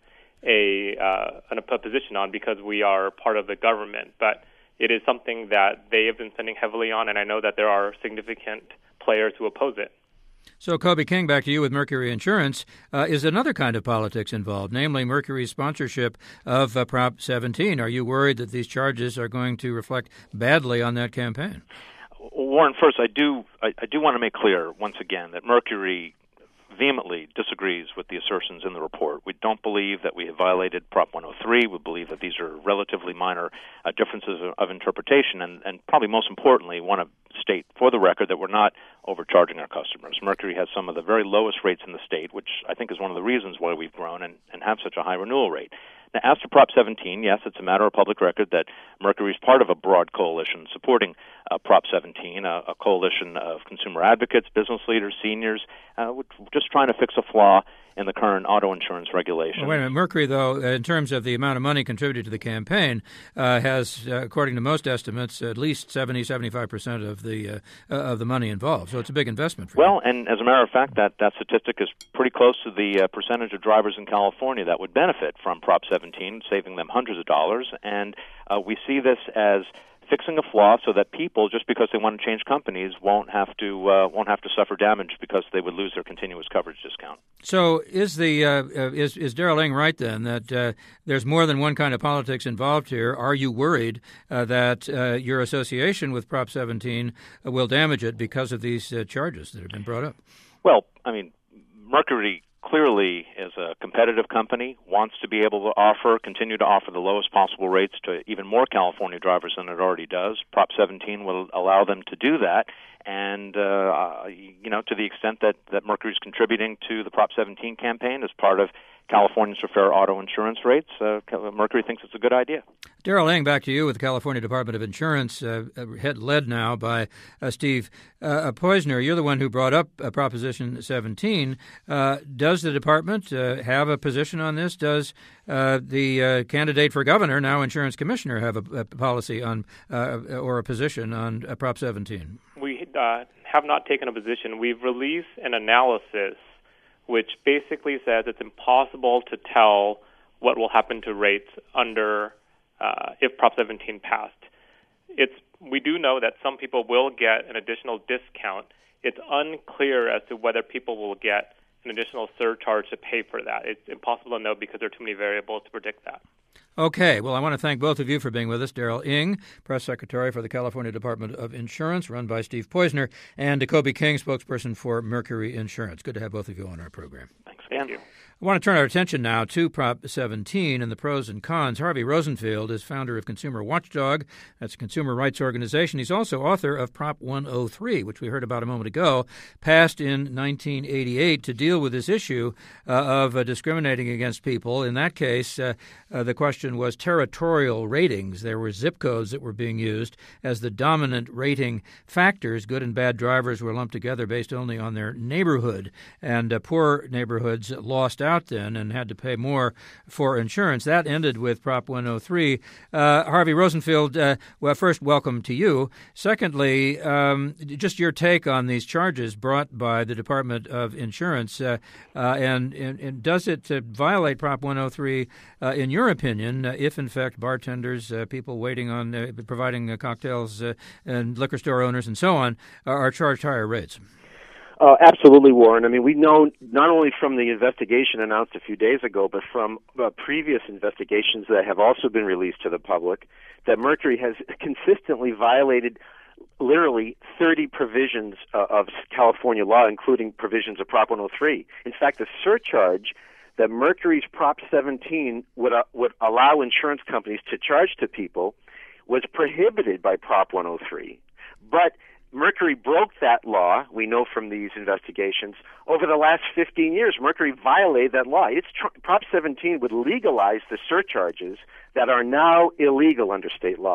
a, uh, an, a position on because we are part of the government. But it is something that they have been spending heavily on, and I know that there are significant players who oppose it. So, Kobe King, back to you with Mercury Insurance. Uh, is another kind of politics involved, namely Mercury's sponsorship of uh, Prop seventeen? Are you worried that these charges are going to reflect badly on that campaign? Warren, first, I do I, I do want to make clear once again that Mercury vehemently disagrees with the assertions in the report. We don't believe that we have violated Prop one oh three. We believe that these are relatively minor uh, differences of, of interpretation, and, and probably most importantly, want to state for the record that we're not overcharging our customers. Mercury has some of the very lowest rates in the state, which I think is one of the reasons why we've grown and, and have such a high renewal rate. Now, as to Prop seventeen, yes, it's a matter of public record that Mercury is part of a broad coalition supporting uh, Prop seventeen, a, a coalition of consumer advocates, business leaders, seniors, uh, just trying to fix a flaw in the current auto insurance regulation. Well, wait a minute. Mercury, though, in terms of the amount of money contributed to the campaign, uh, has, uh, according to most estimates, at least seventy, seventy-five percent of the uh, uh, of the money involved. So it's a big investment for well, you. Well, and as a matter of fact, that, that statistic is pretty close to the uh, percentage of drivers in California that would benefit from Prop seventeen, saving them hundreds of dollars. And uh, we see this as fixing a flaw so that people, just because they want to change companies, won't have to uh, won't have to suffer damage because they would lose their continuous coverage discount. So is the uh, uh, is is Darrell Ing right then that uh, there's more than one kind of politics involved here? Are you worried uh, that uh, your association with Prop seventeen uh, will damage it because of these uh, charges that have been brought up? Well, I mean, Mercury clearly is a competitive company, wants to be able to offer, continue to offer the lowest possible rates to even more California drivers than it already does. Prop seventeen will allow them to do that. And, uh, you know, to the extent that, that Mercury is contributing to the Prop seventeen campaign as part of Californians for Fair Auto Insurance Rates, uh, Mercury thinks it's a good idea. Darrell Ing, back to you with the California Department of Insurance, uh, head led now by uh, Steve uh, Poizner. You're the one who brought up uh, Proposition seventeen. Uh, does the department uh, have a position on this? Does uh, the uh, candidate for governor, now insurance commissioner, have a, a policy on uh, or a position on uh, Prop seventeen? We uh, have not taken a position. We've released an analysis which basically says it's impossible to tell what will happen to rates under uh, if Prop seventeen passed. It's we do know that some people will get an additional discount. It's unclear as to whether people will get an additional surcharge to pay for that. It's impossible to know because there are too many variables to predict that. Okay. Well, I want to thank both of you for being with us. Darrell Ing, Press Secretary for the California Department of Insurance, run by Steve Poizner, and Kobe King, spokesperson for Mercury Insurance. Good to have both of you on our program. Thanks. Thank you. I want to turn our attention now to Prop seventeen and the pros and cons. Harvey Rosenfield is founder of Consumer Watchdog. That's a consumer rights organization. He's also author of Prop one oh three, which we heard about a moment ago, passed in nineteen eighty-eight to deal with this issue uh, of uh, discriminating against people. In that case, uh, uh, the question was territorial ratings. There were zip codes that were being used as the dominant rating factors. Good and bad drivers were lumped together based only on their neighborhood, and uh, poor neighborhoods lost out then and had to pay more for insurance. That ended with Prop one oh three. Uh, Harvey Rosenfield, uh, well, first, welcome to you. Secondly, um, just your take on these charges brought by the Department of Insurance, uh, uh, and, and, and does it uh, violate Prop one oh three, uh, in your opinion, uh, if, in fact, bartenders, uh, people waiting on, uh, providing uh, cocktails, uh, and liquor store owners and so on are, are charged higher rates? Uh, absolutely, Warren. I mean, we know not only from the investigation announced a few days ago, but from uh, previous investigations that have also been released to the public, that Mercury has consistently violated literally thirty provisions uh, of California law, including provisions of Prop one oh three. In fact, the surcharge that Mercury's Prop seventeen would uh, would allow insurance companies to charge to people was prohibited by Prop one oh three. But Mercury broke that law, we know from these investigations. Over the last fifteen years, Mercury violated that law. It's tr- Prop seventeen would legalize the surcharges that are now illegal under state law.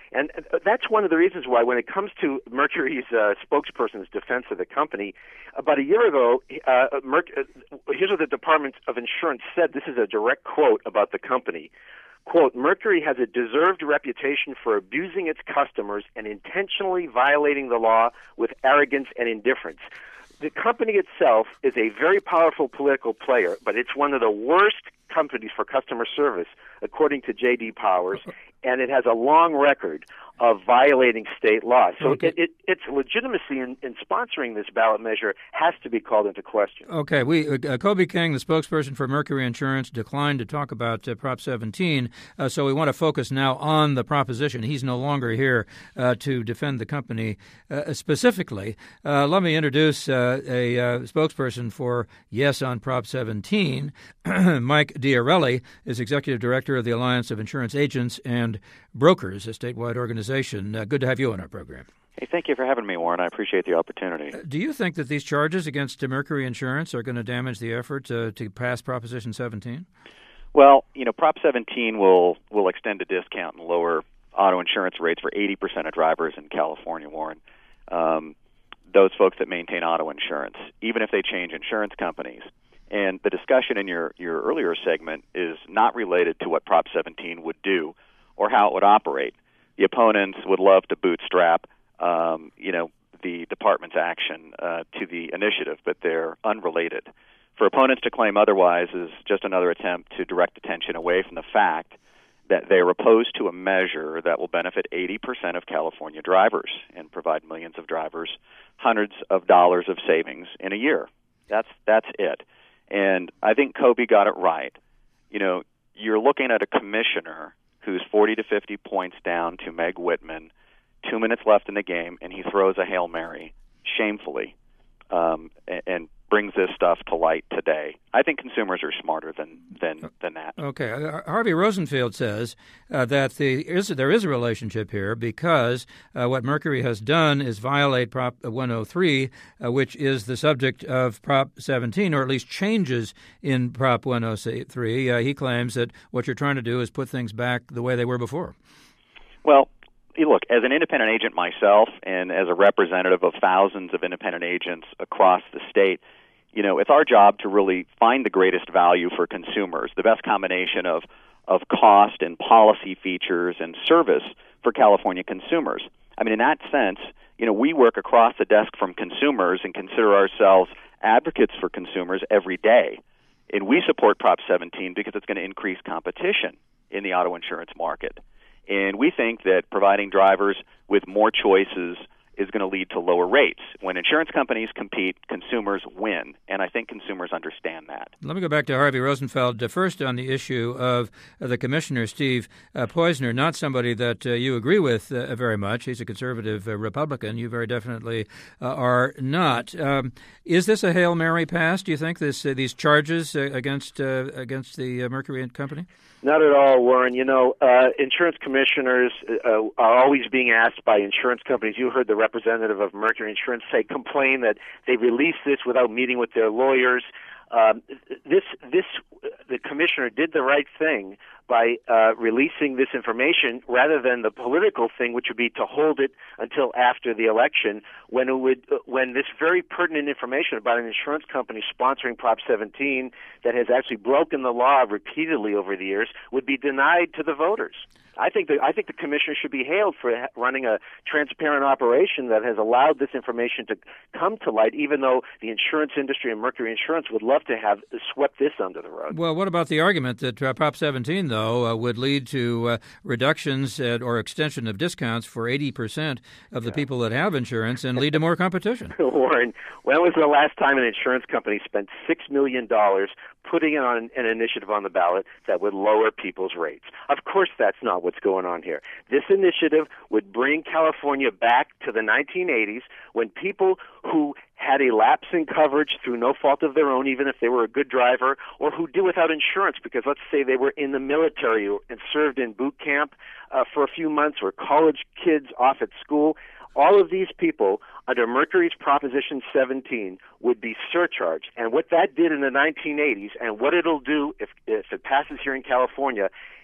And that's one of the reasons why, when it comes to Mercury's uh, spokesperson's defense of the company, about a year ago, uh, Merc- uh, here's what the Department of Insurance said. This is a direct quote about the company. Quote, Mercury has a deserved reputation for abusing its customers and intentionally violating the law with arrogance and indifference. The company itself is a very powerful political player, but it's one of the worst companies for customer service, according to J D Powers, and it has a long record of violating state law. So okay. it, it, its legitimacy in, in sponsoring this ballot measure has to be called into question. Okay. We uh, Kobe King, the spokesperson for Mercury Insurance, declined to talk about uh, Prop seventeen, uh, so we want to focus now on the proposition. He's no longer here uh, to defend the company uh, specifically. Uh, let me introduce uh, a uh, spokesperson for Yes on Prop seventeen. Mike Diarelli is Executive Director of the Alliance of Insurance Agents and Brokers, a statewide organization. Uh, good to have you on our program. Hey, thank you for having me, Warren. I appreciate the opportunity. Uh, do you think that these charges against Mercury Insurance are going to damage the effort uh, to pass Proposition seventeen? Well, you know, Prop seventeen will will extend a discount and lower auto insurance rates for eighty percent of drivers in California, Warren. Um, those folks that maintain auto insurance, even if they change insurance companies. And the discussion in your, your earlier segment is not related to what Prop seventeen would do or how it would operate. The opponents would love to bootstrap, um, you know, the department's action uh, to the initiative, but they're unrelated. For opponents to claim otherwise is just another attempt to direct attention away from the fact that they are opposed to a measure that will benefit eighty percent of California drivers and provide millions of drivers hundreds of dollars of savings in a year. That's that's it. And I think Kobe got it right. You know, you're looking at a commissioner who's forty to fifty points down to Meg Whitman, two minutes left in the game, and he throws a Hail Mary shamefully um, and, and brings this stuff to light today. I think consumers are smarter than than, than that. Okay. Uh, Harvey Rosenfield says uh, that the, is, there is a relationship here because uh, what Mercury has done is violate Prop one oh three, uh, which is the subject of Prop seventeen, or at least changes in Prop one oh three. Uh, he claims that what you're trying to do is put things back the way they were before. Well, look, as an independent agent myself and as a representative of thousands of independent agents across the state, you know, it's our job to really find the greatest value for consumers, the best combination of, of cost and policy features and service for California consumers. I mean, in that sense, you know, we work across the desk from consumers and consider ourselves advocates for consumers every day. And we support Prop seventeen because it's going to increase competition in the auto insurance market. And we think that providing drivers with more choices is going to lead to lower rates. When insurance companies compete, consumers win, and I think consumers understand that. Let me go back to Harvey Rosenfeld. Uh, first on the issue of uh, the commissioner, Steve uh, Poizner, not somebody that uh, you agree with uh, very much. He's a conservative uh, Republican. You very definitely uh, are not. Um, is this a Hail Mary pass, do you think, this uh, these charges uh, against uh, against the uh, Mercury Company? Not at all, Warren. You know, uh, insurance commissioners uh, are always being asked by insurance companies. You heard the representative of Mercury Insurance say, complain that they released this without meeting with their lawyers. Um, this, this, the commissioner did the right thing by uh, releasing this information rather than the political thing, which would be to hold it until after the election, when it would, when this very pertinent information about an insurance company sponsoring Prop seventeen that has actually broken the law repeatedly over the years would be denied to the voters. I think the I think the commissioner should be hailed for ha- running a transparent operation that has allowed this information to come to light, even though the insurance industry and Mercury Insurance would love to have swept this under the rug. Well, what about the argument that uh, Prop seventeen, though, uh, would lead to uh, reductions at, or extension of discounts for eighty percent of the yeah. people that have insurance and lead to more competition? Warren, when was the last time an insurance company spent six million dollars putting it on an initiative on the ballot that would lower people's rates? Of course that's not what's going on here. This initiative would bring California back to the nineteen eighties when people who had a lapse in coverage through no fault of their own, even if they were a good driver, or who do without insurance because let's say they were in the military and served in boot camp uh, for a few months, or college kids off at school. All of these people, under Mercury's Proposition seventeen, would be surcharged. And what that did in the nineteen eighties, and what it'll do if, if it passes here in California,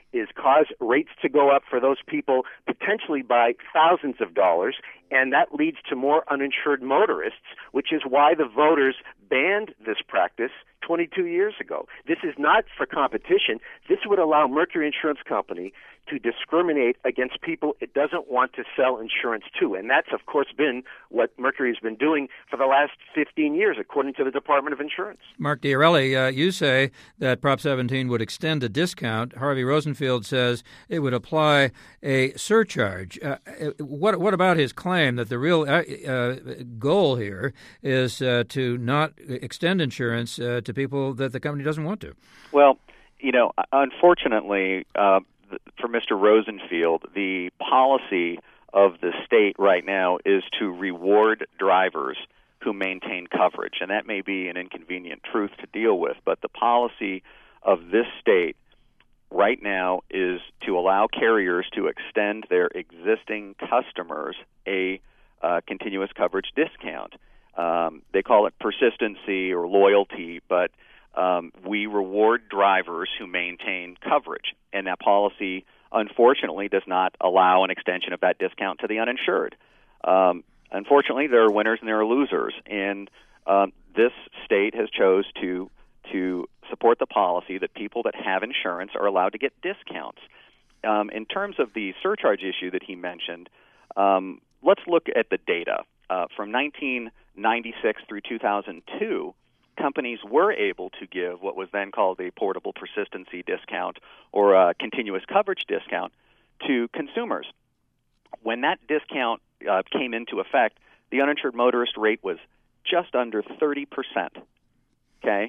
is cause rates to go up for those people potentially by thousands of dollars, and that leads to more uninsured motorists, which is why the voters banned this practice twenty-two years ago. This is not for competition. This would allow Mercury Insurance Company to discriminate against people it doesn't want to sell insurance to. And that's, of course, been what Mercury has been doing for the last fifteen years, according to the Department of Insurance. Mark Diarelli, uh, you say that Prop seventeen would extend a discount. Harvey Rosenfield says it would apply a surcharge. Uh, what, what about his claim that the real uh, uh, goal here is uh, to not extend insurance uh, to people that the company doesn't want to? Well, you know, unfortunately, uh, for Mister Rosenfield, the policy of the state right now is to reward drivers who maintain coverage, and that may be an inconvenient truth to deal with, but the policy of this state right now is to allow carriers to extend their existing customers a uh, continuous coverage discount. Um, they call it persistency or loyalty, but um, we reward drivers who maintain coverage, and that policy, unfortunately, does not allow an extension of that discount to the uninsured. Um, unfortunately, there are winners and there are losers, and um, this state has chose to to support the policy that people that have insurance are allowed to get discounts. Um, in terms of the surcharge issue that he mentioned, um, let's look at the data. Uh, from nineteen ninety-six through two thousand two, companies were able to give what was then called a portable persistency discount or a continuous coverage discount to consumers. When that discount uh, came into effect, the uninsured motorist rate was just under thirty percent. Okay?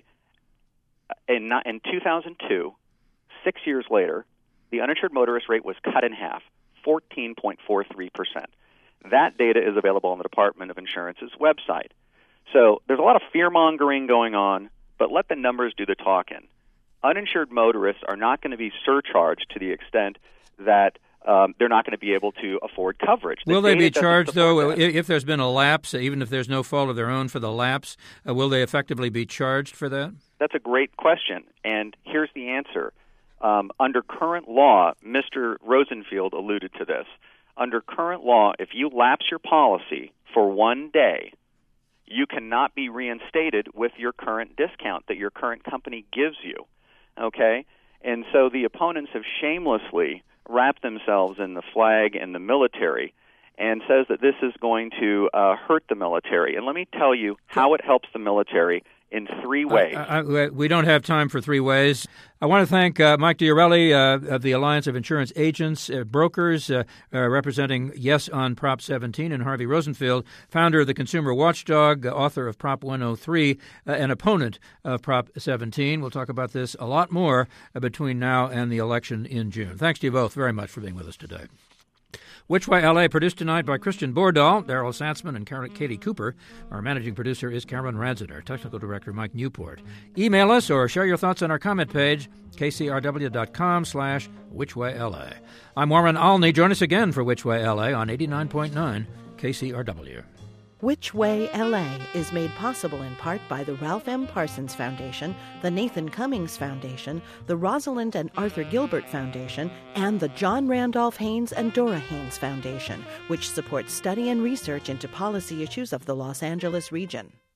In, in two thousand two, six years later, the uninsured motorist rate was cut in half, fourteen point four three percent. That data is available on the Department of Insurance's website. So there's a lot of fear-mongering going on, but let the numbers do the talking. Uninsured motorists are not going to be surcharged to the extent that um, they're not going to be able to afford coverage. The will they be doesn't charged, though, that. if there's been a lapse, even if there's no fault of their own for the lapse, uh, will they effectively be charged for that? That's a great question, and here's the answer. Um, under current law, Mister Rosenfield alluded to this. Under current law, if you lapse your policy for one day, you cannot be reinstated with your current discount that your current company gives you, okay? And so the opponents have shamelessly wrapped themselves in the flag and the military and says that this is going to uh, hurt the military. And let me tell you how it helps the military in three ways. Uh, uh, we don't have time for three ways. I want to thank uh, Mike Diarelli uh, of the Alliance of Insurance Agents, uh, Brokers, uh, uh, representing Yes on Prop seventeen, and Harvey Rosenfield, founder of the Consumer Watchdog, uh, author of Prop one oh three, uh, and opponent of Prop seventeen. We'll talk about this a lot more uh, between now and the election in June. Thanks to you both very much for being with us today. Which Way L A, produced tonight by Christian Bordahl, Daryl Satzman, and Car- Katie Cooper. Our managing producer is Cameron Radzik. Our technical director, Mike Newport. Email us or share your thoughts on our comment page, kcrw.com slash whichwayla. I'm Warren Alney. Join us again for Which Way L A on eighty-nine point nine K C R W. Which Way L A is made possible in part by the Ralph M. Parsons Foundation, the Nathan Cummings Foundation, the Rosalind and Arthur Gilbert Foundation, and the John Randolph Haynes and Dora Haynes Foundation, which supports study and research into policy issues of the Los Angeles region.